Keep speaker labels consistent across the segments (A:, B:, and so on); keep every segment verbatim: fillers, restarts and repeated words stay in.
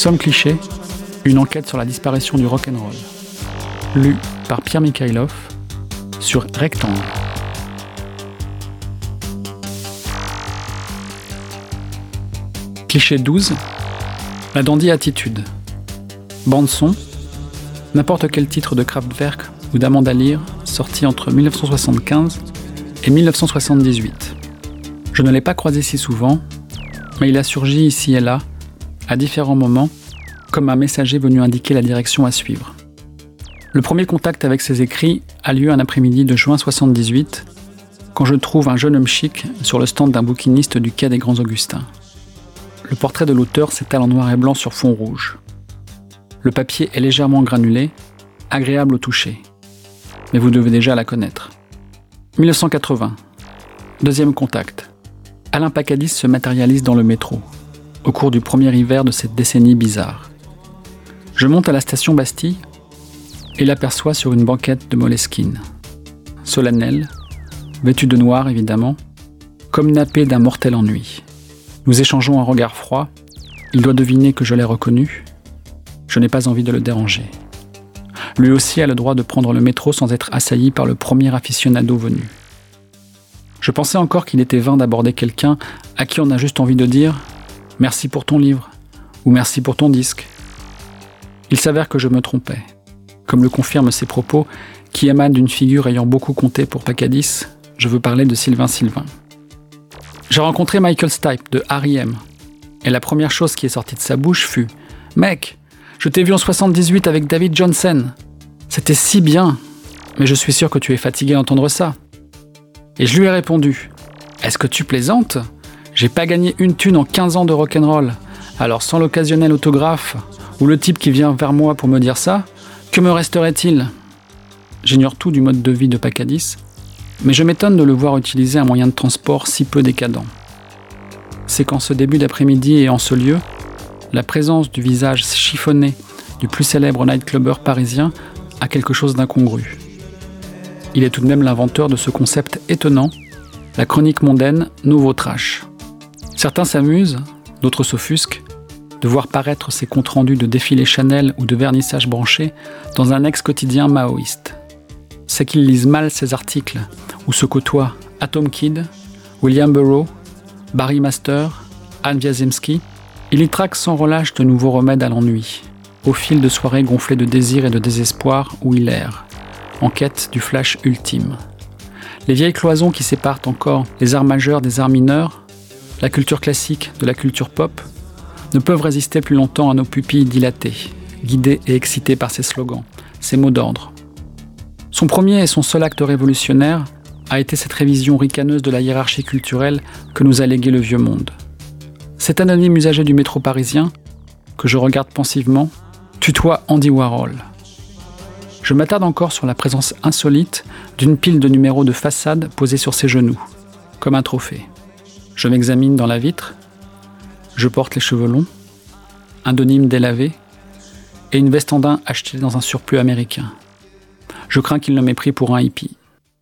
A: Somme cliché, une enquête sur la disparition du rock'n'roll. Lu par Pierre Mikhailov sur Rectangle. Cliché douze, la dandy attitude. Bande son, n'importe quel titre de Kraftwerk ou d'Amanda Lear sorti entre dix-neuf cent soixante-quinze et dix-neuf cent soixante-dix-huit. Je ne l'ai pas croisé si souvent, mais il a surgi ici et là, à différents moments, comme un messager venu indiquer la direction à suivre. Le premier contact avec ses écrits a lieu un après-midi de juin soixante-dix-huit, quand je trouve un jeune homme chic sur le stand d'un bouquiniste du quai des Grands Augustins. Le portrait de l'auteur s'étale en noir et blanc sur fond rouge. Le papier est légèrement granulé, agréable au toucher. Mais vous devez déjà la connaître. dix-neuf cent quatre-vingts. Deuxième contact. Alain Pacadis se matérialise dans le métro, au cours du premier hiver de cette décennie bizarre. Je monte à la station Bastille et l'aperçois sur une banquette de Moleskine. Solennel, vêtu de noir évidemment, comme nappé d'un mortel ennui. Nous échangeons un regard froid, il doit deviner que je l'ai reconnu. Je n'ai pas envie de le déranger. Lui aussi a le droit de prendre le métro sans être assailli par le premier aficionado venu. Je pensais encore qu'il était vain d'aborder quelqu'un à qui on a juste envie de dire « merci pour ton livre » ou « merci pour ton disque ». Il s'avère que je me trompais, comme le confirment ses propos qui émanent d'une figure ayant beaucoup compté pour Pacadis, je veux parler de Sylvain Sylvain. J'ai rencontré Michael Stipe de R E M et la première chose qui est sortie de sa bouche fut « Mec, je t'ai vu en soixante-dix-huit avec David Johnson. C'était si bien, mais je suis sûr que tu es fatigué d'entendre ça. » Et je lui ai répondu « Est-ce que tu plaisantes ? J'ai pas gagné une thune en quinze ans de rock'n'roll. Alors sans l'occasionnel autographe ou le type qui vient vers moi pour me dire ça, que me resterait-il » J'ignore tout du mode de vie de Pacadis, mais je m'étonne de le voir utiliser un moyen de transport si peu décadent. C'est qu'en ce début d'après-midi et en ce lieu, la présence du visage chiffonné du plus célèbre nightclubber parisien a quelque chose d'incongru. Il est tout de même l'inventeur de ce concept étonnant, la chronique mondaine nouveau trash. Certains s'amusent, d'autres s'offusquent, de voir paraître ces comptes rendus de défilés Chanel ou de vernissage branché dans un ex-quotidien maoïste. C'est qu'ils lisent mal ces articles où se côtoient Atom Kid, William Burroughs, Barry Master, Anne Wiazemski. Il y traque sans relâche de nouveaux remèdes à l'ennui, au fil de soirées gonflées de désir et de désespoir où il erre, en quête du flash ultime. Les vieilles cloisons qui séparent encore les arts majeurs des arts mineurs, la culture classique de la culture pop, ne peuvent résister plus longtemps à nos pupilles dilatées, guidées et excitées par ses slogans, ses mots d'ordre. Son premier et son seul acte révolutionnaire a été cette révision ricaneuse de la hiérarchie culturelle que nous a légué le vieux monde. Cet anonyme usager du métro parisien, que je regarde pensivement, tutoie Andy Warhol. Je m'attarde encore sur la présence insolite d'une pile de numéros de façade posés sur ses genoux, comme un trophée. Je m'examine dans la vitre, je porte les cheveux longs, un denim délavé et une veste en daim achetée dans un surplus américain. Je crains qu'il ne m'ait pris pour un hippie.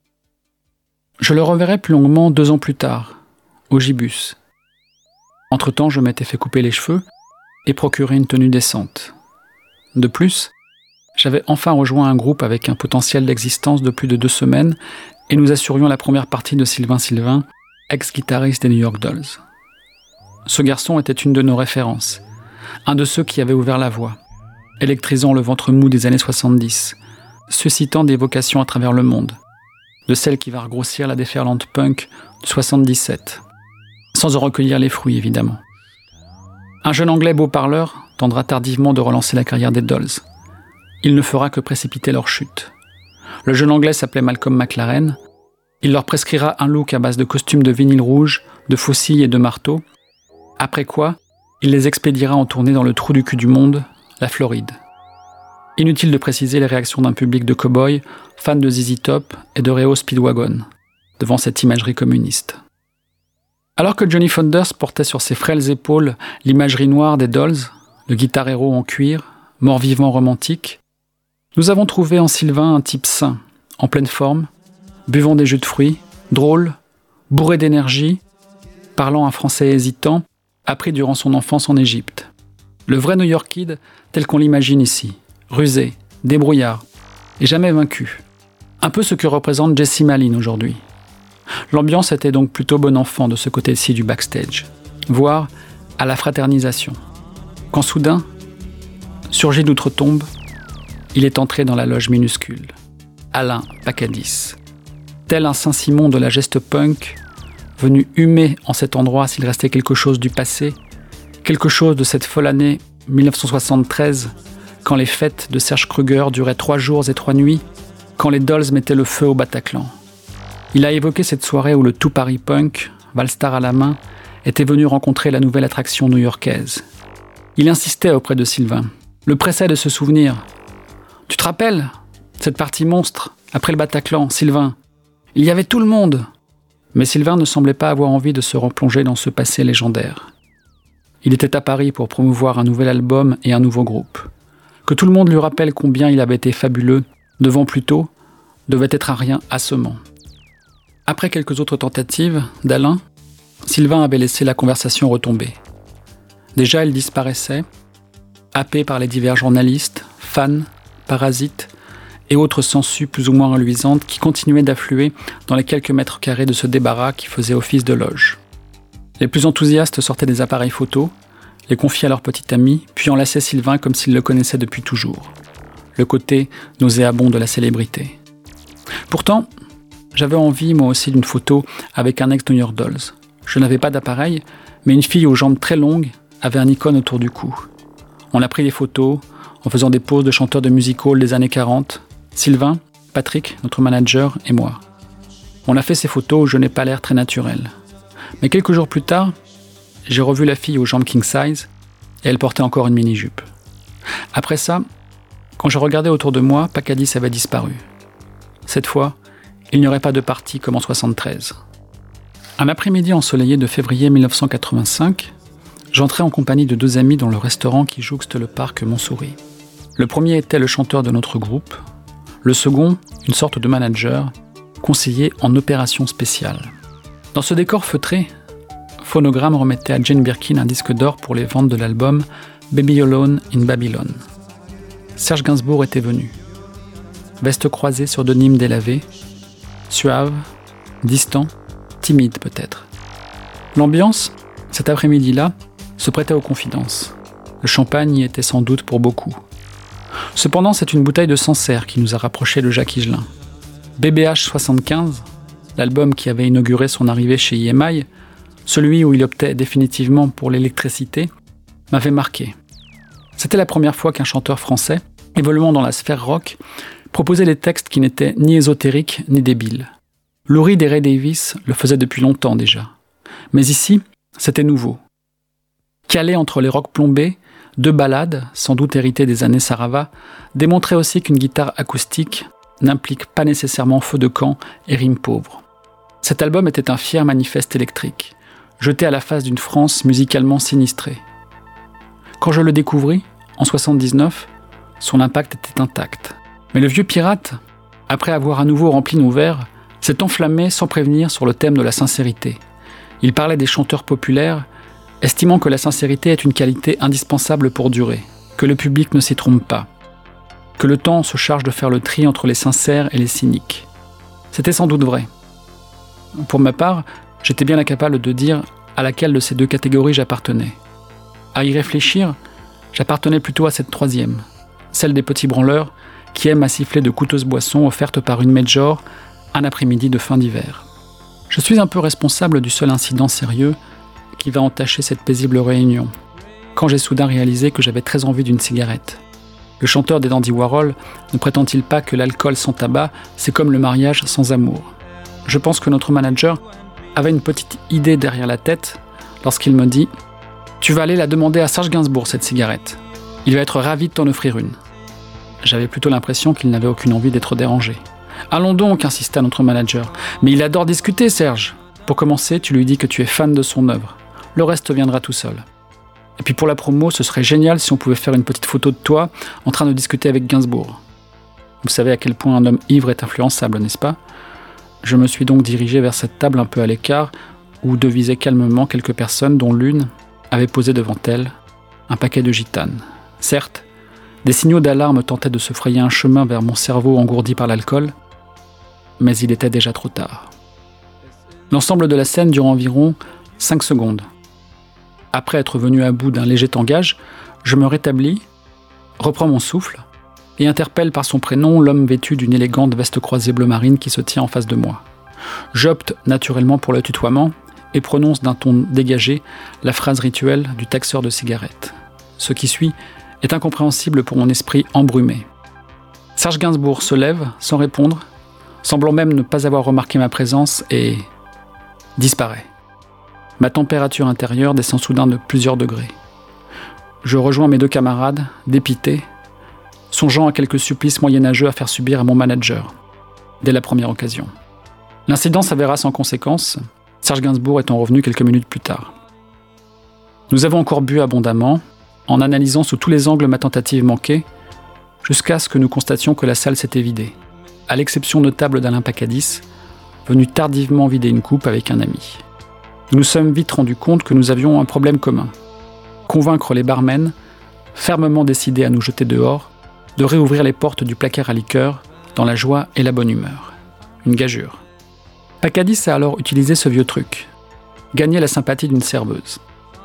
A: Je le reverrai plus longuement deux ans plus tard, au Gibus. Entre-temps, je m'étais fait couper les cheveux et procurer une tenue décente. De plus, j'avais enfin rejoint un groupe avec un potentiel d'existence de plus de deux semaines et nous assurions la première partie de Sylvain Sylvain, ex-guitariste des New York Dolls. Ce garçon était une de nos références, un de ceux qui avaient ouvert la voie, électrisant le ventre mou des années soixante-dix, suscitant des vocations à travers le monde, de celle qui va regrossir la déferlante punk de soixante-dix-sept, sans en recueillir les fruits évidemment. Un jeune anglais beau parleur tendra tardivement de relancer la carrière des Dolls. Il ne fera que précipiter leur chute. Le jeune anglais s'appelait Malcolm McLaren. Il leur prescrira un look à base de costumes de vinyle rouge, de faucilles et de marteaux. Après quoi, il les expédiera en tournée dans le trou du cul du monde, la Floride. Inutile de préciser les réactions d'un public de cow-boys, fans de Z Z Top et de Reo Speedwagon, devant cette imagerie communiste. Alors que Johnny Thunders portait sur ses frêles épaules l'imagerie noire des Dolls, le guitar-héros en cuir, mort-vivant romantique, nous avons trouvé en Sylvain un type sain, en pleine forme, buvant des jus de fruits, drôle, bourré d'énergie, parlant un français hésitant, appris durant son enfance en Égypte. Le vrai New York Kid, tel qu'on l'imagine ici. Rusé, débrouillard, et jamais vaincu. Un peu ce que représente Jesse Malin aujourd'hui. L'ambiance était donc plutôt bon enfant de ce côté-ci du backstage, voire à la fraternisation. Quand soudain, surgi d'outre-tombe, il est entré dans la loge minuscule. Alain Pacadis. Tel un Saint-Simon de la geste punk, venu humer en cet endroit s'il restait quelque chose du passé, quelque chose de cette folle année dix-neuf cent soixante-treize, quand les fêtes de Serge Kruger duraient trois jours et trois nuits, quand les Dolls mettaient le feu au Bataclan. Il a évoqué cette soirée où le tout Paris punk, Valstar à la main, était venu rencontrer la nouvelle attraction new-yorkaise. Il insistait auprès de Sylvain, le pressait de se souvenir. « Tu te rappelles, cette partie monstre, après le Bataclan, Sylvain? Il y avait tout le monde !» Mais Sylvain ne semblait pas avoir envie de se replonger dans ce passé légendaire. Il était à Paris pour promouvoir un nouvel album et un nouveau groupe. Que tout le monde lui rappelle combien il avait été fabuleux, devant plutôt, devait être un rien assommant. Après quelques autres tentatives d'Alain, Sylvain avait laissé la conversation retomber. Déjà, il disparaissait, happé par les divers journalistes, fans, parasites et autres sangsues plus ou moins reluisantes qui continuaient d'affluer dans les quelques mètres carrés de ce débarras qui faisait office de loge. Les plus enthousiastes sortaient des appareils photos, les confiaient à leur petit ami, puis enlaçaient Sylvain comme s'ils le connaissaient depuis toujours. Le côté nauséabond de la célébrité. Pourtant, j'avais envie moi aussi d'une photo avec un ex-New York Dolls. Je n'avais pas d'appareil, mais une fille aux jambes très longues avait un icône autour du cou. On a pris des photos, en faisant des poses de chanteurs de music hall des années quarante, Sylvain, Patrick, notre manager, et moi. On a fait ces photos où je n'ai pas l'air très naturel. Mais quelques jours plus tard, j'ai revu la fille aux jambes king size, et elle portait encore une mini-jupe. Après ça, quand je regardais autour de moi, Pacadis avait disparu. Cette fois, il n'y aurait pas de party comme en soixante-treize. Un après-midi ensoleillé de février dix-neuf cent quatre-vingt-cinq, j'entrais en compagnie de deux amis dans le restaurant qui jouxte le parc Montsouris. Le premier était le chanteur de notre groupe, le second, une sorte de manager, conseiller en opération spéciale. Dans ce décor feutré, Phonogram remettait à Jane Birkin un disque d'or pour les ventes de l'album Baby Alone in Babylon. Serge Gainsbourg était venu. Veste croisée sur denim délavé, suave, distant, timide peut-être. L'ambiance, cet après-midi-là, se prêtait aux confidences. Le champagne y était sans doute pour beaucoup. Cependant, c'est une bouteille de Sancerre qui nous a rapprochés de Jacques Higelin. B B H soixante-quinze, l'album qui avait inauguré son arrivée chez I M I, celui où il optait définitivement pour l'électricité, m'avait marqué. C'était la première fois qu'un chanteur français, évoluant dans la sphère rock, proposait des textes qui n'étaient ni ésotériques ni débiles. Lou Reed et Ray Davies le faisaient depuis longtemps déjà. Mais ici, c'était nouveau. Calé entre les rocs plombés, deux ballades, sans doute héritées des années Sarava, démontraient aussi qu'une guitare acoustique n'implique pas nécessairement feu de camp et rimes pauvres. Cet album était un fier manifeste électrique, jeté à la face d'une France musicalement sinistrée. Quand je le découvris, en soixante-dix-neuf, son impact était intact. Mais le vieux pirate, après avoir à nouveau rempli nos verres, s'est enflammé sans prévenir sur le thème de la sincérité. Il parlait des chanteurs populaires, estimant que la sincérité est une qualité indispensable pour durer, que le public ne s'y trompe pas, que le temps se charge de faire le tri entre les sincères et les cyniques. C'était sans doute vrai. Pour ma part, j'étais bien incapable de dire à laquelle de ces deux catégories j'appartenais. À y réfléchir, j'appartenais plutôt à cette troisième, celle des petits branleurs qui aiment à siffler de coûteuses boissons offertes par une major un après-midi de fin d'hiver. Je suis un peu responsable du seul incident sérieux qui va entacher cette paisible réunion, quand j'ai soudain réalisé que j'avais très envie d'une cigarette. Le chanteur des Dandy Warhol ne prétend-il pas que l'alcool sans tabac, c'est comme le mariage sans amour? Je pense que notre manager avait une petite idée derrière la tête lorsqu'il me dit « Tu vas aller la demander à Serge Gainsbourg, cette cigarette. Il va être ravi de t'en offrir une. » J'avais plutôt l'impression qu'il n'avait aucune envie d'être dérangé. « Allons donc, insista notre manager. Mais il adore discuter, Serge. Pour commencer, tu lui dis que tu es fan de son œuvre. Le reste viendra tout seul. Et puis pour la promo, ce serait génial si on pouvait faire une petite photo de toi en train de discuter avec Gainsbourg. Vous savez à quel point un homme ivre est influençable, n'est-ce pas ? Je me suis donc dirigé vers cette table un peu à l'écart où devisaient calmement quelques personnes dont l'une avait posé devant elle un paquet de gitanes. Certes, des signaux d'alarme tentaient de se frayer un chemin vers mon cerveau engourdi par l'alcool, mais il était déjà trop tard. L'ensemble de la scène dure environ cinq secondes. Après être venu à bout d'un léger tangage, je me rétablis, reprends mon souffle et interpelle par son prénom l'homme vêtu d'une élégante veste croisée bleu marine qui se tient en face de moi. J'opte naturellement pour le tutoiement et prononce d'un ton dégagé la phrase rituelle du taxeur de cigarettes. Ce qui suit est incompréhensible pour mon esprit embrumé. Serge Gainsbourg se lève sans répondre, semblant même ne pas avoir remarqué ma présence et disparaît. Ma température intérieure descend soudain de plusieurs degrés. Je rejoins mes deux camarades, dépités, songeant à quelques supplices moyenâgeux à faire subir à mon manager, dès la première occasion. L'incident s'avéra sans conséquence, Serge Gainsbourg étant revenu quelques minutes plus tard. Nous avons encore bu abondamment, en analysant sous tous les angles ma tentative manquée, jusqu'à ce que nous constations que la salle s'était vidée, à l'exception notable d'Alain Pacadis, venu tardivement vider une coupe avec un ami. Nous nous sommes vite rendus compte que nous avions un problème commun. Convaincre les barmen, fermement décidés à nous jeter dehors, de réouvrir les portes du placard à liqueurs dans la joie et la bonne humeur. Une gageure. Pacadis a alors utilisé ce vieux truc. Gagner la sympathie d'une serveuse.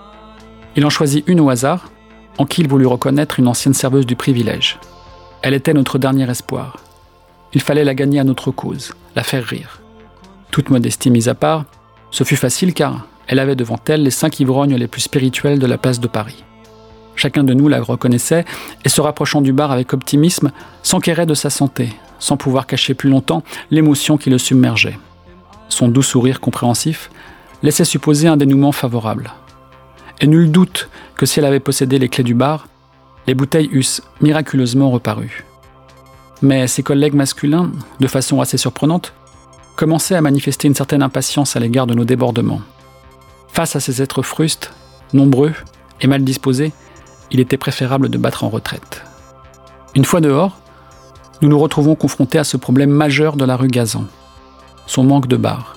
A: Il en choisit une au hasard, en qui il voulut reconnaître une ancienne serveuse du privilège. Elle était notre dernier espoir. Il fallait la gagner à notre cause, la faire rire. Toute modestie mise à part, ce fut facile car elle avait devant elle les cinq ivrognes les plus spirituels de la place de Paris. Chacun de nous la reconnaissait et se rapprochant du bar avec optimisme, s'enquérait de sa santé, sans pouvoir cacher plus longtemps l'émotion qui le submergeait. Son doux sourire compréhensif laissait supposer un dénouement favorable. Et nul doute que si elle avait possédé les clés du bar, les bouteilles eussent miraculeusement reparu. Mais ses collègues masculins, de façon assez surprenante, commençaient à manifester une certaine impatience à l'égard de nos débordements. Face à ces êtres frustes, nombreux et mal disposés, il était préférable de battre en retraite. Une fois dehors, nous nous retrouvons confrontés à ce problème majeur de la rue Gazan, son manque de bar.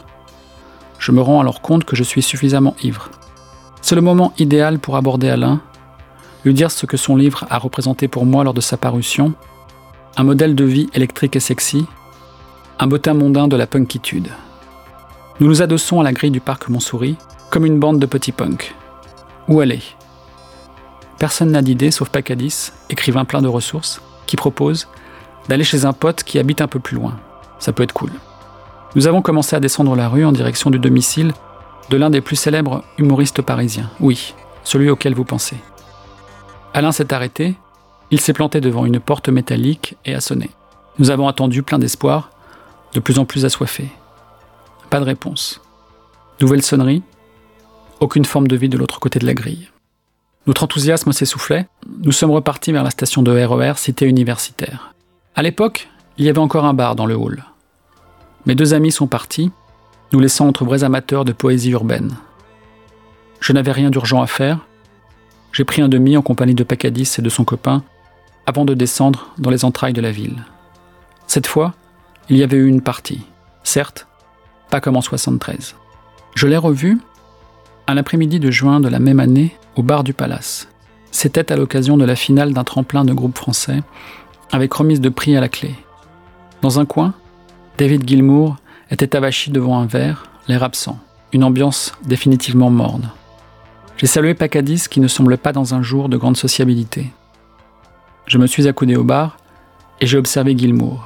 A: Je me rends alors compte que je suis suffisamment ivre. C'est le moment idéal pour aborder Alain, lui dire ce que son livre a représenté pour moi lors de sa parution, un modèle de vie électrique et sexy, un bottin mondain de la punkitude. Nous nous adossons à la grille du parc Montsouris, comme une bande de petits punks. Où aller ? Personne n'a d'idée sauf Pacadis, écrivain plein de ressources, qui propose d'aller chez un pote qui habite un peu plus loin. Ça peut être cool. Nous avons commencé à descendre la rue en direction du domicile de l'un des plus célèbres humoristes parisiens. Oui, celui auquel vous pensez. Alain s'est arrêté, il s'est planté devant une porte métallique et a sonné. Nous avons attendu plein d'espoir, de plus en plus assoiffés. Pas de réponse. Nouvelle sonnerie, aucune forme de vie de l'autre côté de la grille. Notre enthousiasme s'essoufflait, nous sommes repartis vers la station de R E R Cité Universitaire. À l'époque, il y avait encore un bar dans le hall. Mes deux amis sont partis, nous laissant entre vrais amateurs de poésie urbaine. Je n'avais rien d'urgent à faire. J'ai pris un demi en compagnie de Pacadis et de son copain, avant de descendre dans les entrailles de la ville. Cette fois, il y avait eu une partie. Certes, pas comme en soixante-treize. Je l'ai revu un après-midi de juin de la même année au bar du Palace. C'était à l'occasion de la finale d'un tremplin de groupe français, avec remise de prix à la clé. Dans un coin, David Gilmour était avachi devant un verre, l'air absent, une ambiance définitivement morne. J'ai salué Pacadis qui ne semblait pas dans un jour de grande sociabilité. Je me suis accoudé au bar et j'ai observé Gilmour.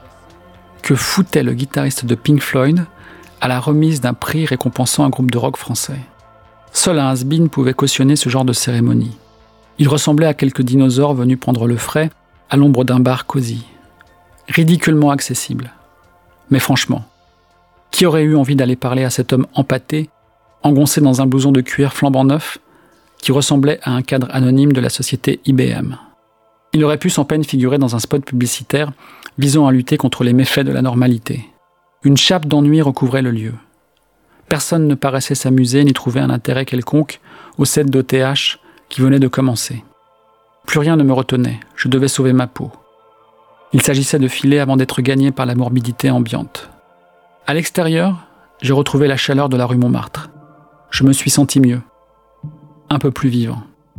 A: Que foutait le guitariste de Pink Floyd à la remise d'un prix récompensant un groupe de rock français ? Seul un has-been pouvait cautionner ce genre de cérémonie. Il ressemblait à quelques dinosaures venus prendre le frais à l'ombre d'un bar cosy. Ridiculement accessible. Mais franchement, qui aurait eu envie d'aller parler à cet homme empâté, engoncé dans un blouson de cuir flambant neuf, qui ressemblait à un cadre anonyme de la société I B M. Il aurait pu sans peine figurer dans un spot publicitaire visant à lutter contre les méfaits de la normalité. Une chape d'ennui recouvrait le lieu. Personne ne paraissait s'amuser ni trouver un intérêt quelconque au set d'O T H qui venait de commencer. Plus rien ne me retenait, je devais sauver ma peau. Il s'agissait de filer avant d'être gagné par la morbidité ambiante. À l'extérieur, j'ai retrouvé la chaleur de la rue Montmartre. Je me suis senti mieux, un peu plus vivant.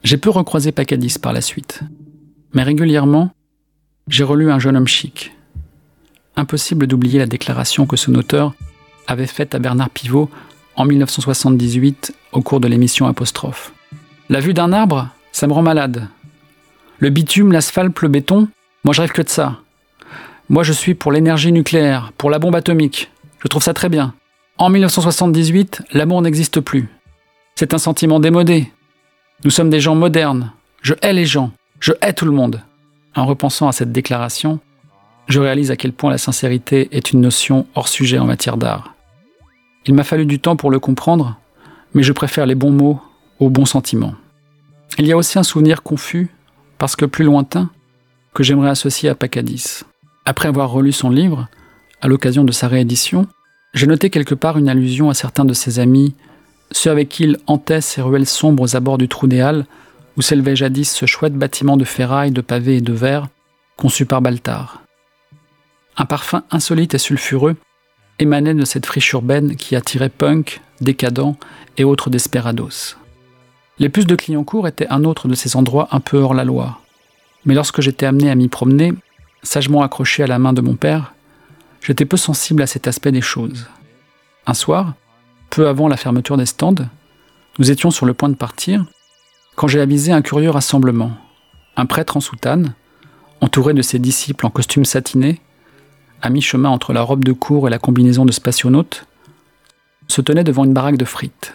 A: J'ai peu recroisé Pacadis par la suite, mais régulièrement, j'ai relu Un jeune homme chic. Impossible d'oublier la déclaration que son auteur avait faite à Bernard Pivot en mille neuf cent soixante-dix-huit au cours de l'émission Apostrophe. La vue d'un arbre, ça me rend malade. Le bitume, l'asphalte, le béton, moi je rêve que de ça. Moi je suis pour l'énergie nucléaire, pour la bombe atomique. Je trouve ça très bien. En mille neuf cent soixante-dix-huit, l'amour n'existe plus. C'est un sentiment démodé. Nous sommes des gens modernes. Je hais les gens. Je hais tout le monde. En repensant à cette déclaration, je réalise à quel point la sincérité est une notion hors sujet en matière d'art. Il m'a fallu du temps pour le comprendre, mais je préfère les bons mots aux bons sentiments. Il y a aussi un souvenir confus, parce que plus lointain, que j'aimerais associer à Pacadis. Après avoir relu son livre, à l'occasion de sa réédition, j'ai noté quelque part une allusion à certains de ses amis, ceux avec qui il hantait ces ruelles sombres aux abords du Trou des Halles, où s'élevait jadis ce chouette bâtiment de ferraille, de pavés et de verre, conçu par Baltard. Un parfum insolite et sulfureux émanait de cette friche urbaine qui attirait punk, décadents et autres desperados. Les puces de Clignancourt étaient un autre de ces endroits un peu hors la loi. Mais lorsque j'étais amené à m'y promener, sagement accroché à la main de mon père, j'étais peu sensible à cet aspect des choses. Un soir, peu avant la fermeture des stands, nous étions sur le point de partir, quand j'ai avisé un curieux rassemblement. Un prêtre en soutane, entouré de ses disciples en costume satiné, à mi-chemin entre la robe de cour et la combinaison de spationaute, se tenait devant une baraque de frites.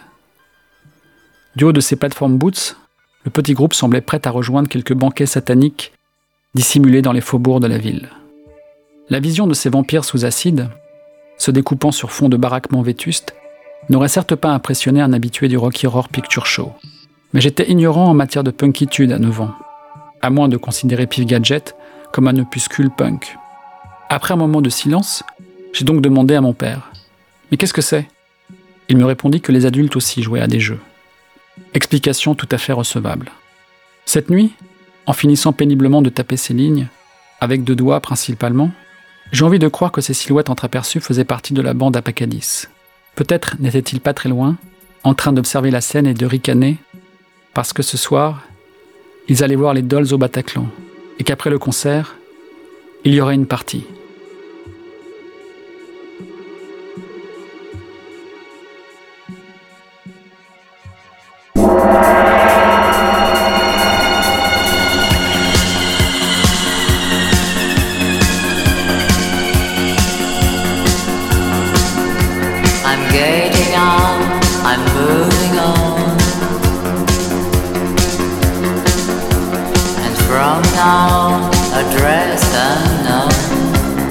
A: Du haut de ses plateformes boots, le petit groupe semblait prêt à rejoindre quelques banquets sataniques dissimulés dans les faubourgs de la ville. La vision de ces vampires sous acide, se découpant sur fond de baraquements vétustes, n'aurait certes pas impressionné un habitué du Rocky Horror Picture Show. Mais j'étais ignorant en matière de punkitude à neuf ans, à moins de considérer Pif Gadget comme un opuscule punk. Après un moment de silence, j'ai donc demandé à mon père « Mais qu'est-ce que c'est ?» Il me répondit que les adultes aussi jouaient à des jeux. Explication tout à fait recevable. Cette nuit, en finissant péniblement de taper ces lignes, avec deux doigts principalement, j'ai envie de croire que ces silhouettes entreaperçues faisaient partie de la bande à Pacadis. Peut-être n'était-il pas très loin, en train d'observer la scène et de ricaner, parce que ce soir, ils allaient voir les Dolls au Bataclan, et qu'après le concert, il y aurait une partie.
B: I'm getting on, I'm moving on, and from now address unknown.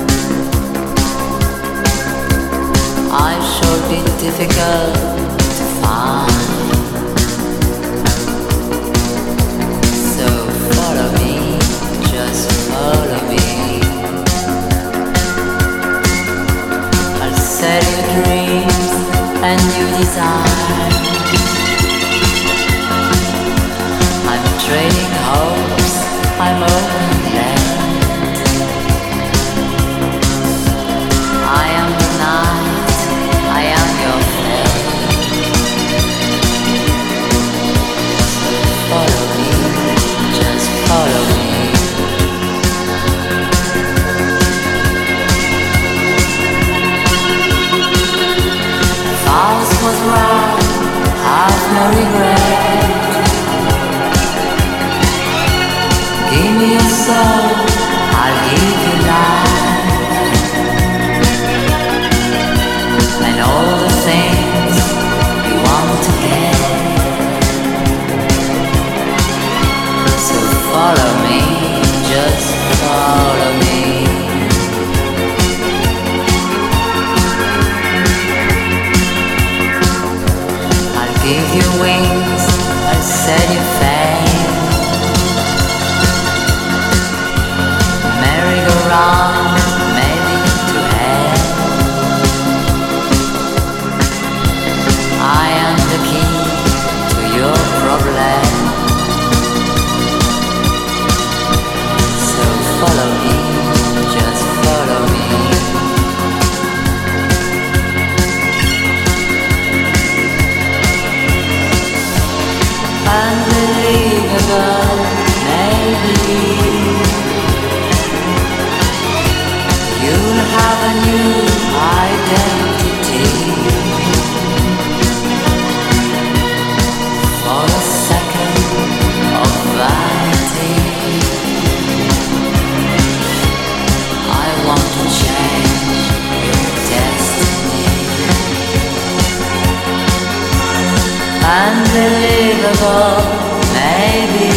B: beautiful, maybe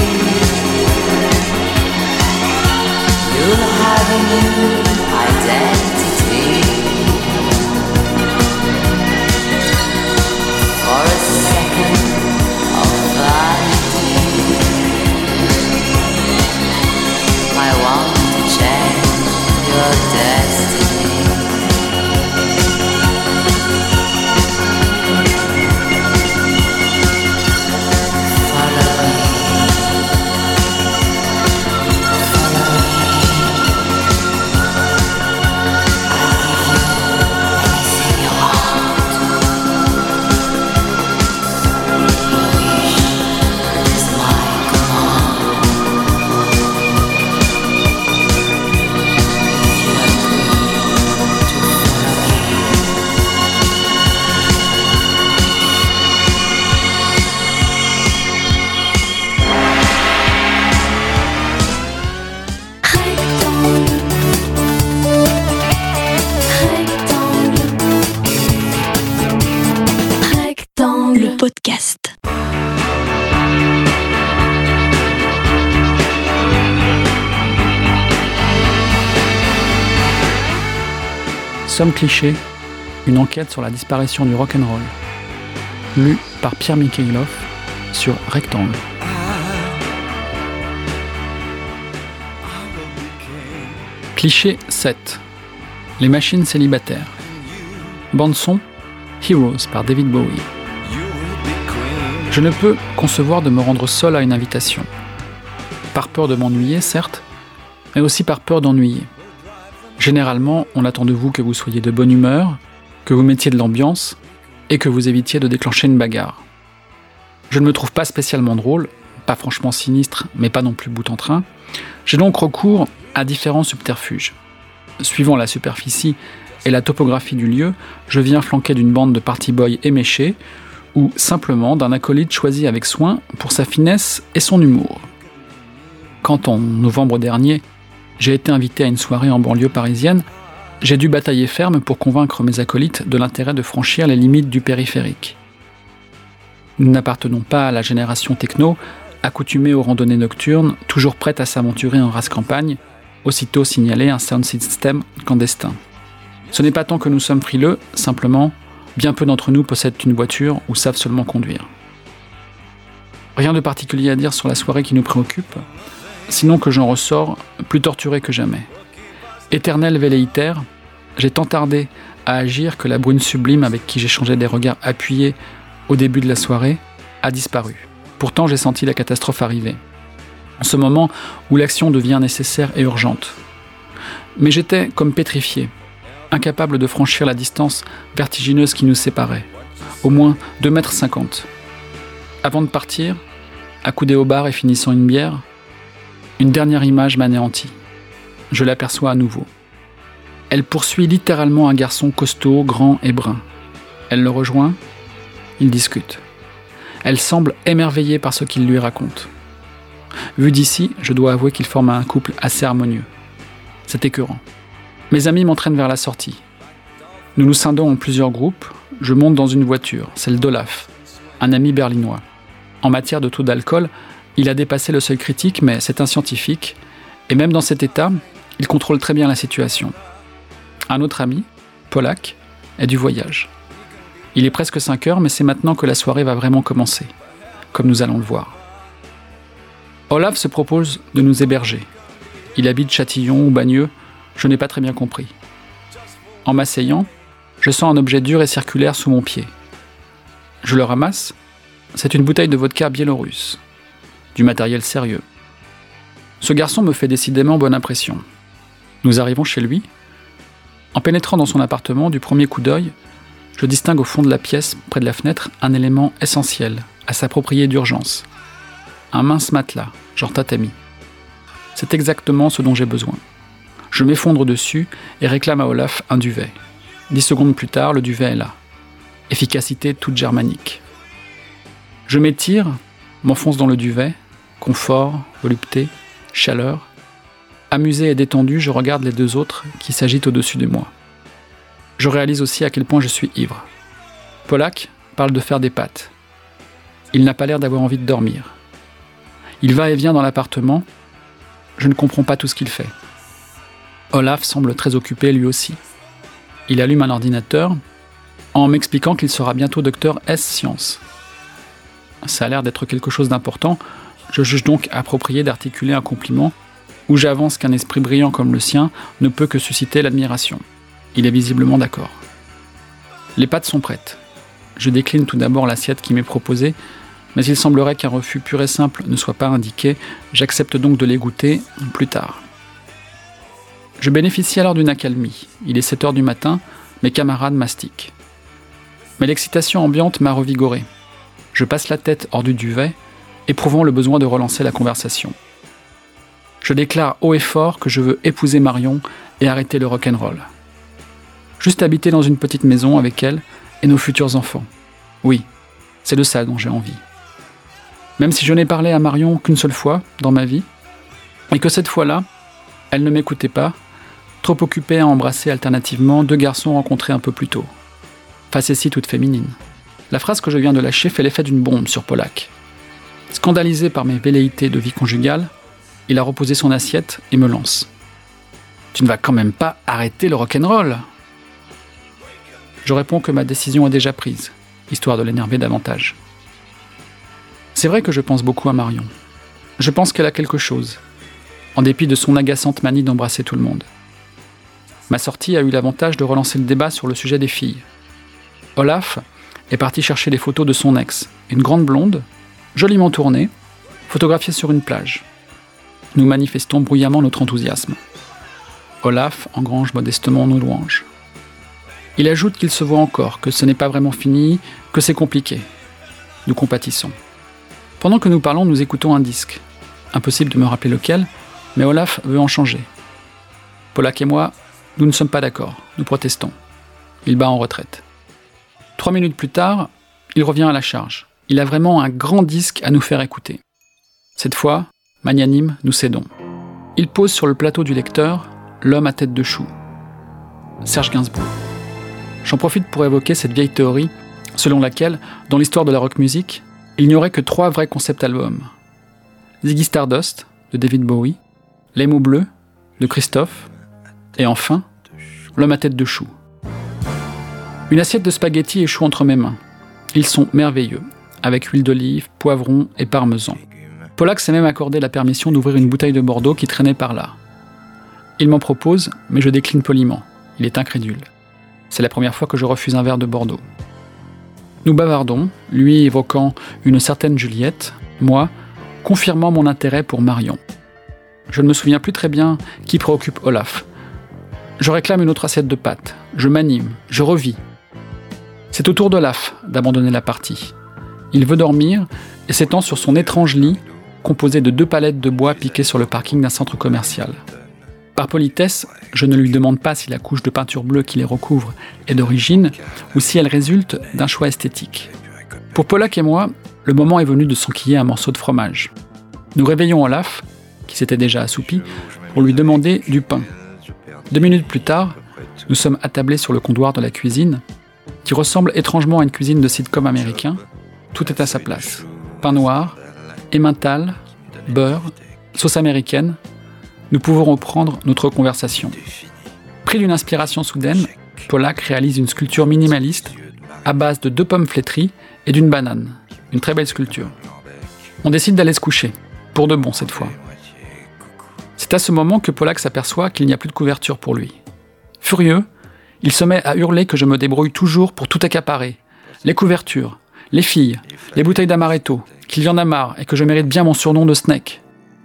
B: you'll have a new identity. For a second of vanity, I want to change your destiny.
C: Le podcast.
A: Somme cliché, une enquête sur la disparition du rock'n'roll. Lu par Pierre Mikhailov sur Rectangle. Cliché sept. Les machines célibataires. Bande son, Heroes par David Bowie. Je ne peux concevoir de me rendre seul à une invitation. Par peur de m'ennuyer, certes, mais aussi par peur d'ennuyer. Généralement, on attend de vous que vous soyez de bonne humeur, que vous mettiez de l'ambiance et que vous évitiez de déclencher une bagarre. Je ne me trouve pas spécialement drôle, pas franchement sinistre, mais pas non plus boute-en-train. J'ai donc recours à différents subterfuges. Suivant la superficie et la topographie du lieu, je viens flanquer d'une bande de party boys éméchés ou simplement d'un acolyte choisi avec soin pour sa finesse et son humour. Quand en novembre dernier, j'ai été invité à une soirée en banlieue parisienne, j'ai dû batailler ferme pour convaincre mes acolytes de l'intérêt de franchir les limites du périphérique. Nous n'appartenons pas à la génération techno, accoutumée aux randonnées nocturnes, toujours prête à s'aventurer en race campagne, aussitôt signalé un sound system clandestin. Ce n'est pas tant que nous sommes frileux, simplement, bien peu d'entre nous possèdent une voiture ou savent seulement conduire. Rien de particulier à dire sur la soirée qui nous préoccupe, sinon que j'en ressors plus torturé que jamais. Éternel velléitaire, j'ai tant tardé à agir que la brune sublime avec qui j'échangeais des regards appuyés au début de la soirée a disparu. Pourtant, j'ai senti la catastrophe arriver. En ce moment où l'action devient nécessaire et urgente. Mais j'étais comme pétrifié, incapable de franchir la distance vertigineuse qui nous séparait, au moins deux mètres cinquante. Avant de partir, accoudé au bar et finissant une bière, une dernière image m'anéantit. Je l'aperçois à nouveau. Elle poursuit littéralement un garçon costaud, grand et brun. Elle le rejoint, ils discutent. Elle semble émerveillée par ce qu'il lui raconte. Vu d'ici, je dois avouer qu'ils forment un couple assez harmonieux. C'est écœurant. Mes amis m'entraînent vers la sortie. Nous nous scindons en plusieurs groupes. Je monte dans une voiture, celle d'Olaf, un ami berlinois. En matière de taux d'alcool, il a dépassé le seuil critique, mais c'est un scientifique. Et même dans cet état, il contrôle très bien la situation. Un autre ami, Polak, est du voyage. Il est presque cinq heures, mais c'est maintenant que la soirée va vraiment commencer, comme nous allons le voir. Olaf se propose de nous héberger. Il habite Châtillon ou Bagneux, je n'ai pas très bien compris. En m'asseyant, je sens un objet dur et circulaire sous mon pied. Je le ramasse, c'est une bouteille de vodka biélorusse. Du matériel sérieux. Ce garçon me fait décidément bonne impression. Nous arrivons chez lui. En pénétrant dans son appartement, du premier coup d'œil, je distingue au fond de la pièce, près de la fenêtre, un élément essentiel, à s'approprier d'urgence. Un mince matelas, genre tatami. C'est exactement ce dont j'ai besoin. Je m'effondre dessus et réclame à Olaf un duvet. Dix secondes plus tard, le duvet est là. Efficacité toute germanique. Je m'étire, m'enfonce dans le duvet, confort, volupté, chaleur. Amusé et détendu, je regarde les deux autres qui s'agitent au-dessus de moi. Je réalise aussi à quel point je suis ivre. Polak parle de faire des pâtes. Il n'a pas l'air d'avoir envie de dormir. Il va et vient dans l'appartement. Je ne comprends pas tout ce qu'il fait. Olaf semble très occupé lui aussi. Il allume un ordinateur en m'expliquant qu'il sera bientôt docteur S sciences. Ça a l'air d'être quelque chose d'important. Je juge donc approprié d'articuler un compliment où j'avance qu'un esprit brillant comme le sien ne peut que susciter l'admiration. Il est visiblement d'accord. Les pâtes sont prêtes. Je décline tout d'abord l'assiette qui m'est proposée, mais il semblerait qu'un refus pur et simple ne soit pas indiqué. J'accepte donc de les goûter plus tard. Je bénéficie alors d'une accalmie. Il est sept heures du matin, mes camarades mastiquent. Mais l'excitation ambiante m'a revigoré. Je passe la tête hors du duvet, éprouvant le besoin de relancer la conversation. Je déclare haut et fort que je veux épouser Marion et arrêter le rock'n'roll. Juste habiter dans une petite maison avec elle et nos futurs enfants. Oui, c'est de ça dont j'ai envie. Même si je n'ai parlé à Marion qu'une seule fois dans ma vie, et que cette fois-là, elle ne m'écoutait pas, trop occupée à embrasser alternativement deux garçons rencontrés un peu plus tôt. Facétie toute féminine. La phrase que je viens de lâcher fait l'effet d'une bombe sur Polak. Scandalisé par mes velléités de vie conjugale, il a reposé son assiette et me lance. « Tu ne vas quand même pas arrêter le rock'n'roll !» Je réponds que ma décision est déjà prise, histoire de l'énerver davantage. C'est vrai que je pense beaucoup à Marion. Je pense qu'elle a quelque chose, en dépit de son agaçante manie d'embrasser tout le monde. Ma sortie a eu l'avantage de relancer le débat sur le sujet des filles. Olaf est parti chercher les photos de son ex, une grande blonde, joliment tournée, photographiée sur une plage. Nous manifestons bruyamment notre enthousiasme. Olaf engrange modestement nos louanges. Il ajoute qu'il se voit encore, que ce n'est pas vraiment fini, que c'est compliqué. Nous compatissons. Pendant que nous parlons, nous écoutons un disque. Impossible de me rappeler lequel, mais Olaf veut en changer. Polak et moi, nous ne sommes pas d'accord, nous protestons. Il bat en retraite. Trois minutes plus tard, il revient à la charge. Il a vraiment un grand disque à nous faire écouter. Cette fois, magnanime, nous cédons. Il pose sur le plateau du lecteur l'homme à tête de chou. Serge Gainsbourg. J'en profite pour évoquer cette vieille théorie selon laquelle, dans l'histoire de la rock music, il n'y aurait que trois vrais concept albums. Ziggy Stardust, de David Bowie, Les mots bleus, de Christophe, et enfin, L'homme à tête de chou. Une assiette de spaghettis échoue entre mes mains. Ils sont merveilleux, avec huile d'olive, poivron et parmesan. Polak s'est même accordé la permission d'ouvrir une bouteille de Bordeaux qui traînait par là. Il m'en propose, mais je décline poliment. Il est incrédule. C'est la première fois que je refuse un verre de Bordeaux. Nous bavardons, lui évoquant une certaine Juliette, moi confirmant mon intérêt pour Marion. Je ne me souviens plus très bien qui préoccupe Olaf. Je réclame une autre assiette de pâtes. Je m'anime, je revis. C'est au tour d'Olaf d'abandonner la partie. Il veut dormir et s'étend sur son étrange lit, composé de deux palettes de bois piquées sur le parking d'un centre commercial. Par politesse, je ne lui demande pas si la couche de peinture bleue qui les recouvre est d'origine ou si elle résulte d'un choix esthétique. Pour Polak et moi, le moment est venu de s'enquiller un morceau de fromage. Nous réveillons Olaf, qui s'était déjà assoupi, pour lui demander du pain. Deux minutes plus tard, nous sommes attablés sur le comptoir de la cuisine, qui ressemble étrangement à une cuisine de sitcom américain. Tout est à sa place. Pain noir, emmental, beurre, sauce américaine. Nous pouvons reprendre notre conversation. Pris d'une inspiration soudaine, Polak réalise une sculpture minimaliste à base de deux pommes flétries et d'une banane. Une très belle sculpture. On décide d'aller se coucher, pour de bon cette fois. C'est à ce moment que Polak s'aperçoit qu'il n'y a plus de couverture pour lui. Furieux, il se met à hurler que je me débrouille toujours pour tout accaparer. Les couvertures, les filles, les bouteilles d'amaretto, qu'il y en a marre et que je mérite bien mon surnom de Snake.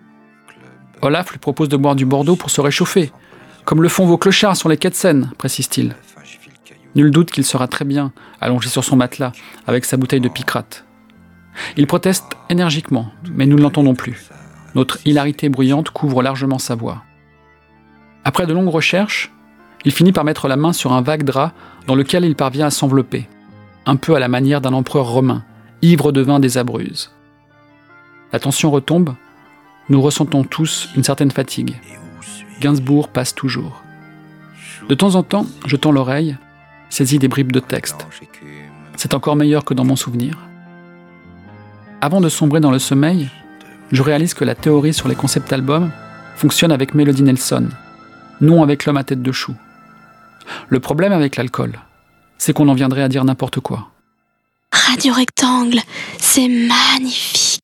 A: Olaf lui propose de boire du Bordeaux pour se réchauffer, comme le font vos clochards sur les quais de Seine, précise-t-il. Nul doute qu'il sera très bien, allongé sur son matelas, avec sa bouteille de picrate. Il proteste énergiquement, mais nous ne l'entendons plus. Notre hilarité bruyante couvre largement sa voix. Après de longues recherches, il finit par mettre la main sur un vague drap dans lequel il parvient à s'envelopper, un peu à la manière d'un empereur romain, ivre de vin des Abruzzes. La tension retombe, nous ressentons tous une certaine fatigue. Gainsbourg passe toujours. De temps en temps, je tends l'oreille, saisis des bribes de texte. C'est encore meilleur que dans mon souvenir. Avant de sombrer dans le sommeil, je réalise que la théorie sur les concept albums fonctionne avec Melody Nelson, non avec l'homme à tête de chou. Le problème avec l'alcool, c'est qu'on en viendrait à dire n'importe quoi.
C: Radio Rectangle, c'est magnifique.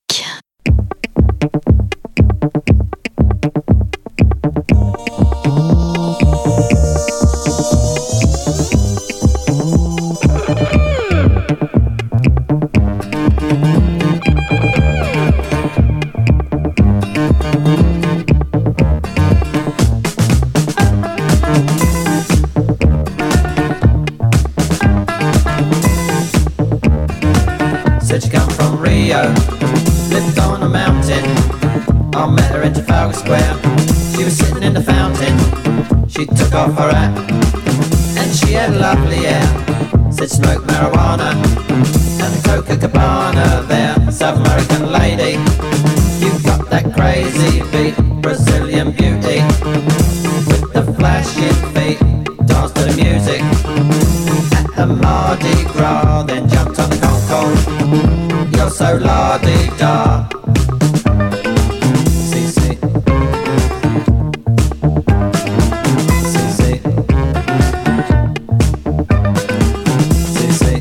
D: Said she come from Rio, lived on a mountain. I met her in Trafalgar Square. She was sitting in the fountain. She took off her hat and she had lovely hair. Said she smoked marijuana and Coca-Cabana there. South American lady, you got that crazy beat. Brazilian beauty with the flashing feet. Dance to the music at the Mardi Gras, then jumped on the Concorde. You're so la-di-da. C C C C C C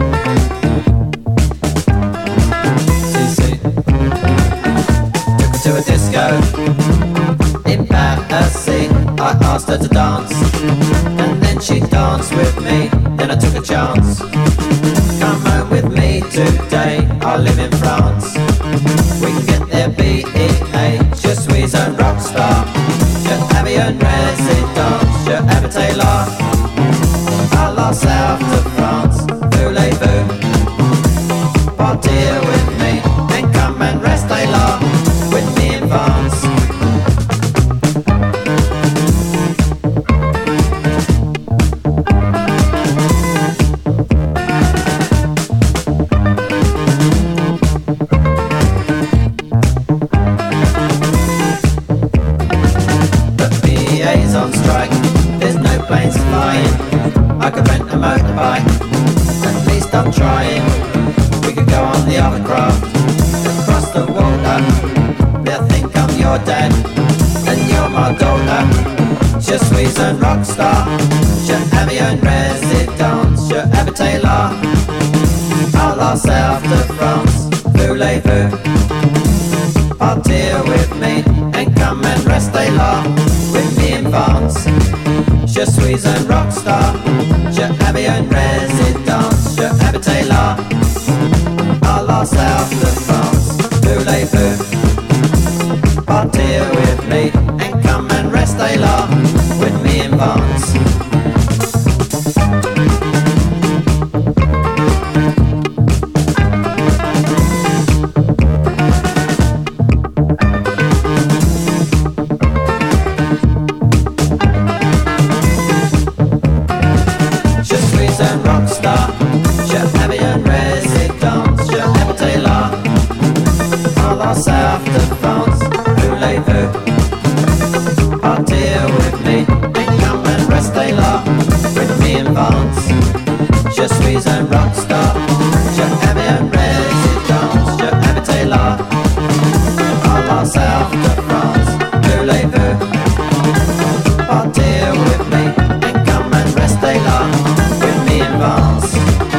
D: C C. Took her to a disco in Paris. I asked her to dance and then she danced with me. Then I took a chance. Come home with me today. I live in France. We can get there B E A. Je suis un rockstar. Je habite une résidence. Je habite là. À la south of France. Voulez-vous partir with me and come and rester là with me in France? On strike, there's no planes flying. I could rent a motorbike, at least I'm trying. We could go on the other craft, across the water. They'll think I'm your dad, and you're my daughter. Je suis un rockstar, je habite une résidence. Je habite là, à la south of France. Voulez-vous partir with me and come and rester là with me in France? Je suis un rockstar, je habite une résidence. Je habite là, à la south of France. Voulez-vous partir with me and come and rester là with me in France? Rockstar, je habite une résidence. Je habite là, à la south of France. Voulez-vous partir with me and come and rester là with me in France? Je suis un rockstar, je habite une résidence. Je habite là, à la south of France. Voulez-vous partir with me and come and rester là with me in France?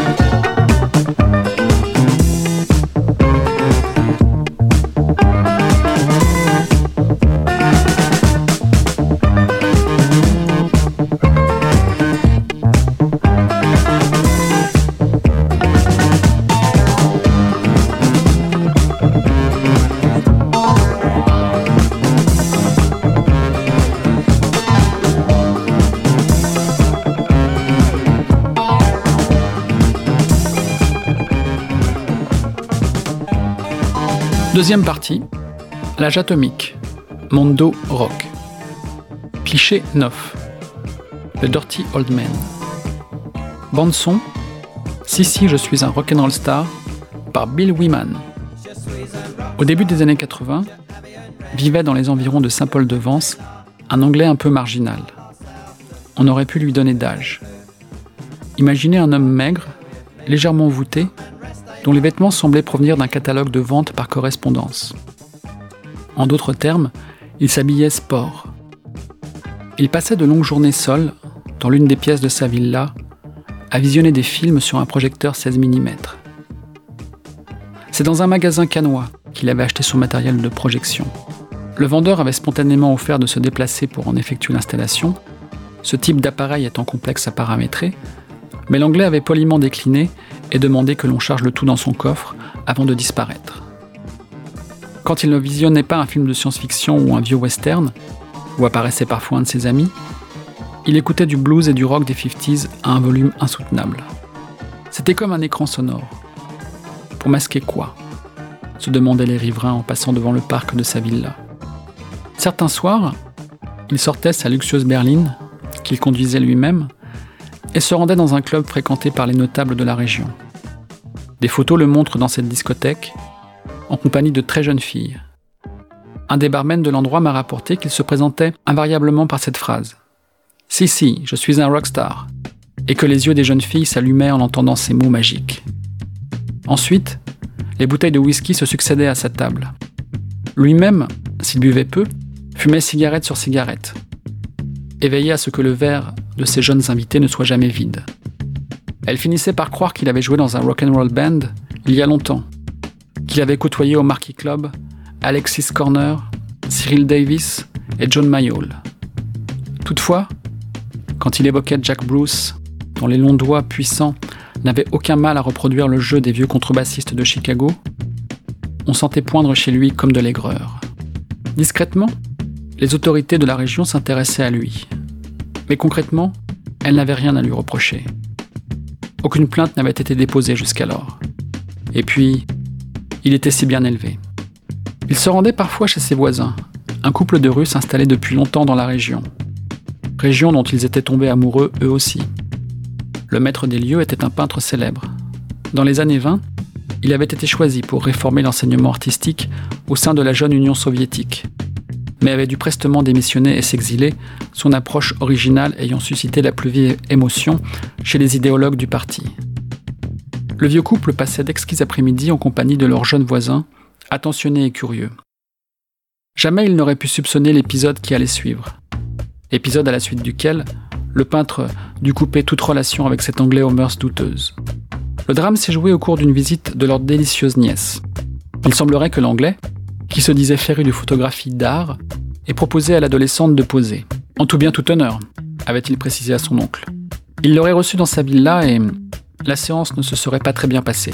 A: Deuxième partie, l'âge atomique, Mondo Rock. Cliché neuf, The Dirty Old Man. Bande son, Si Si je suis un rock'n'roll star, par Bill Wyman. Au début des années quatre-vingts, vivait dans les environs de Saint-Paul-de-Vence un Anglais un peu marginal. On aurait pu lui donner d'âge. Imaginez un homme maigre, légèrement voûté, dont les vêtements semblaient provenir d'un catalogue de vente par correspondance. En d'autres termes, il s'habillait sport. Il passait de longues journées seul, dans l'une des pièces de sa villa, à visionner des films sur un projecteur seize millimètres. C'est dans un magasin cannois qu'il avait acheté son matériel de projection. Le vendeur avait spontanément offert de se déplacer pour en effectuer l'installation, ce type d'appareil étant complexe à paramétrer, mais l'Anglais avait poliment décliné et demandé que l'on charge le tout dans son coffre avant de disparaître. Quand il ne visionnait pas un film de science-fiction ou un vieux western, où apparaissait parfois un de ses amis, il écoutait du blues et du rock des cinquantaines à un volume insoutenable. C'était comme un écran sonore. Pour masquer quoi ? Se demandaient les riverains en passant devant le parc de sa villa. Certains soirs, il sortait sa luxueuse berline, qu'il conduisait lui-même, et se rendait dans un club fréquenté par les notables de la région. Des photos le montrent dans cette discothèque, en compagnie de très jeunes filles. Un des barmen de l'endroit m'a rapporté qu'il se présentait invariablement par cette phrase « Si, si, je suis un rockstar », et que les yeux des jeunes filles s'allumaient en entendant ces mots magiques. Ensuite, les bouteilles de whisky se succédaient à sa table. Lui-même, s'il buvait peu, fumait cigarette sur cigarette, et veillait à ce que le verre de ses jeunes invités ne soit jamais vide. Elle finissait par croire qu'il avait joué dans un rock'n'roll band il y a longtemps, qu'il avait côtoyé au Marquis Club Alexis Corner, Cyril Davis et John Mayall. Toutefois, quand il évoquait Jack Bruce, dont les longs doigts puissants n'avaient aucun mal à reproduire le jeu des vieux contrebassistes de Chicago, on sentait poindre chez lui comme de l'aigreur. Discrètement, les autorités de la région s'intéressaient à lui. Mais concrètement, elles n'avaient rien à lui reprocher. Aucune plainte n'avait été déposée jusqu'alors. Et puis, il était si bien élevé. Il se rendait parfois chez ses voisins, un couple de Russes installés depuis longtemps dans la région. Région dont ils étaient tombés amoureux eux aussi. Le maître des lieux était un peintre célèbre. Dans les années vingt, il avait été choisi pour réformer l'enseignement artistique au sein de la jeune Union soviétique, mais avait dû prestement démissionner et s'exiler, son approche originale ayant suscité la plus vive émotion chez les idéologues du parti. Le vieux couple passait d'exquis après-midi en compagnie de leurs jeunes voisins, attentionnés et curieux. Jamais il n'aurait pu soupçonner l'épisode qui allait suivre. Épisode à la suite duquel le peintre dut couper toute relation avec cet Anglais aux mœurs douteuses. Le drame s'est joué au cours d'une visite de leur délicieuse nièce. Il semblerait que l'Anglais, qui se disait féru de photographie d'art, ait proposé à l'adolescente de poser. En tout bien tout honneur, avait-il précisé à son oncle. Il l'aurait reçue dans sa villa et la séance ne se serait pas très bien passée.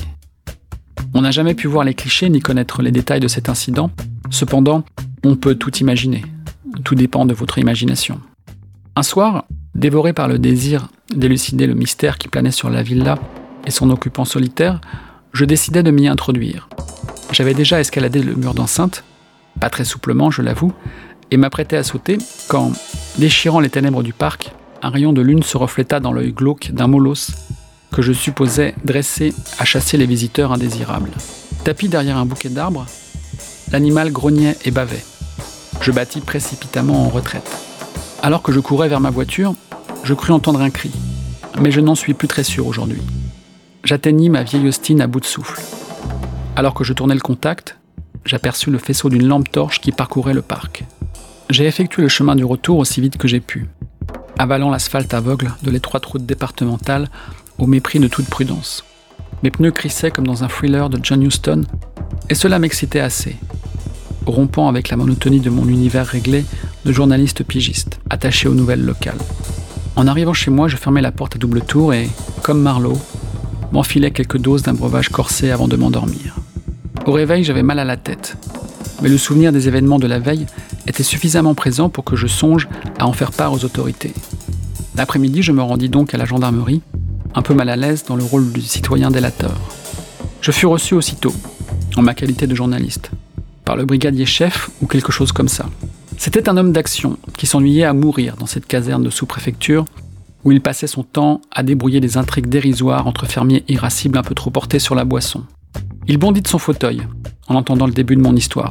A: On n'a jamais pu voir les clichés ni connaître les détails de cet incident. Cependant, on peut tout imaginer. Tout dépend de votre imagination. Un soir, dévoré par le désir d'élucider le mystère qui planait sur la villa et son occupant solitaire, je décidai de m'y introduire. J'avais déjà escaladé le mur d'enceinte, pas très souplement, je l'avoue, et m'apprêtais à sauter quand, déchirant les ténèbres du parc, un rayon de lune se refléta dans l'œil glauque d'un molosse que je supposais dressé à chasser les visiteurs indésirables. Tapi derrière un bouquet d'arbres, l'animal grognait et bavait. Je battis précipitamment en retraite. Alors que je courais vers ma voiture, je crus entendre un cri, mais je n'en suis plus très sûr aujourd'hui. J'atteignis ma vieille Austin à bout de souffle. Alors que je tournais le contact, j'aperçus le faisceau d'une lampe torche qui parcourait le parc. J'ai effectué le chemin du retour aussi vite que j'ai pu, avalant l'asphalte aveugle de l'étroite route départementale au mépris de toute prudence. Mes pneus crissaient comme dans un thriller de John Huston, et cela m'excitait assez, rompant avec la monotonie de mon univers réglé de journaliste pigiste, attaché aux nouvelles locales. En arrivant chez moi, je fermais la porte à double tour et, comme Marlowe, m'enfilais quelques doses d'un breuvage corsé avant de m'endormir. Au réveil, j'avais mal à la tête, mais le souvenir des événements de la veille était suffisamment présent pour que je songe à en faire part aux autorités. L'après-midi, je me rendis donc à la gendarmerie, un peu mal à l'aise dans le rôle du citoyen délateur. Je fus reçu aussitôt, en ma qualité de journaliste, par le brigadier chef ou quelque chose comme ça. C'était un homme d'action qui s'ennuyait à mourir dans cette caserne de sous-préfecture où il passait son temps à débrouiller des intrigues dérisoires entre fermiers irascibles un peu trop portés sur la boisson. Il bondit de son fauteuil en entendant le début de mon histoire.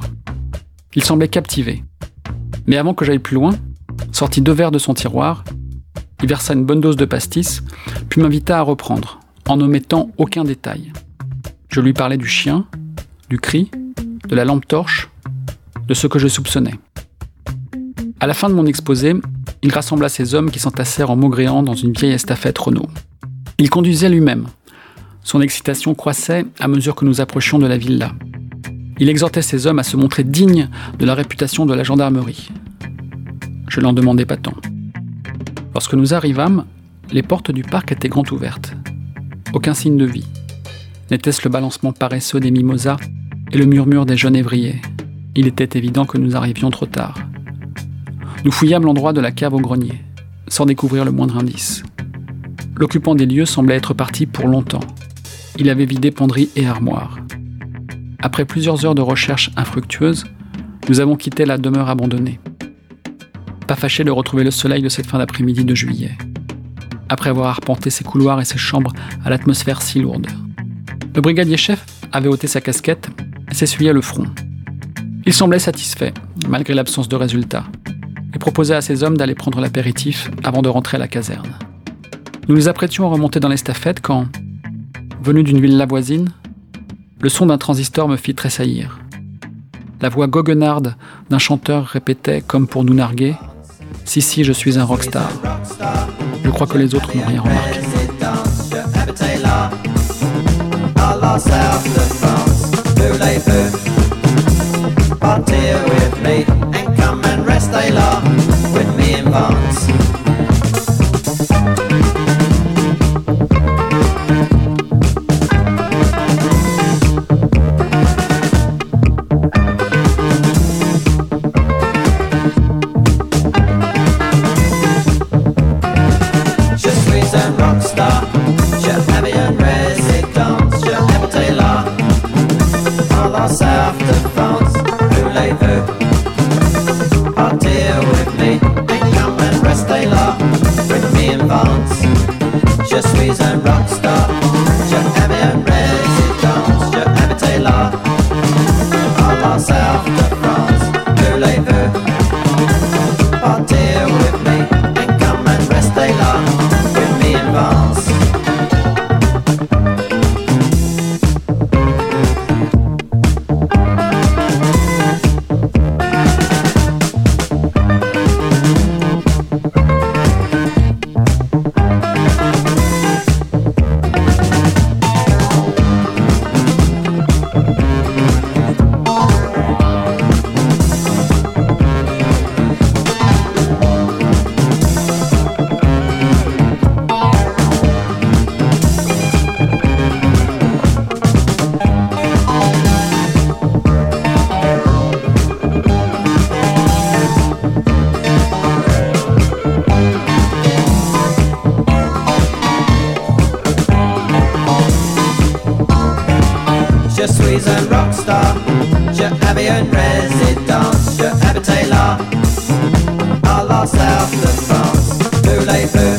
A: Il semblait captivé. Mais avant que j'aille plus loin, sortit deux verres de son tiroir, il versa une bonne dose de pastis, puis m'invita à reprendre, en n'omettant aucun détail. Je lui parlais du chien, du cri, de la lampe torche, de ce que je soupçonnais. À la fin de mon exposé, il rassembla ces hommes qui s'entassèrent en maugréant dans une vieille estafette Renault. Il conduisait lui-même. Son excitation croissait à mesure que nous approchions de la villa. Il exhortait ces hommes à se montrer dignes de la réputation de la gendarmerie. Je n'en demandais pas tant. Lorsque nous arrivâmes, les portes du parc étaient grand ouvertes. Aucun signe de vie. N'était-ce le balancement paresseux des mimosas et le murmure des jeunes évriers? Il était évident que nous arrivions trop tard. Nous fouillâmes l'endroit de la cave au grenier, sans découvrir le moindre indice. L'occupant des lieux semblait être parti pour longtemps. Il avait vidé penderie et armoire. Après plusieurs heures de recherche infructueuses, nous avons quitté la demeure abandonnée. Pas fâché de retrouver le soleil de cette fin d'après-midi de juillet, après avoir arpenté ses couloirs et ses chambres à l'atmosphère si lourde. Le brigadier-chef avait ôté sa casquette et s'essuyait le front. Il semblait satisfait, malgré l'absence de résultats, et proposait à ses hommes d'aller prendre l'apéritif avant de rentrer à la caserne. Nous nous apprêtions à remonter dans l'estafette quand, venu d'une villa voisine, le son d'un transistor me fit tressaillir. La voix goguenarde d'un chanteur répétait, comme pour nous narguer, « Si, si, je suis un rockstar ». Je crois que les autres n'ont rien remarqué.
D: Je suis un rockstar, je avais une résidence, je habitais là, à la south de France. Voulez-vous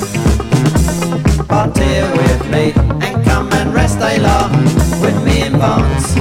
D: partir with me and come and rester là, with me in Vance?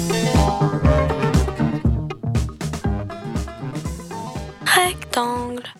C: Rectangle.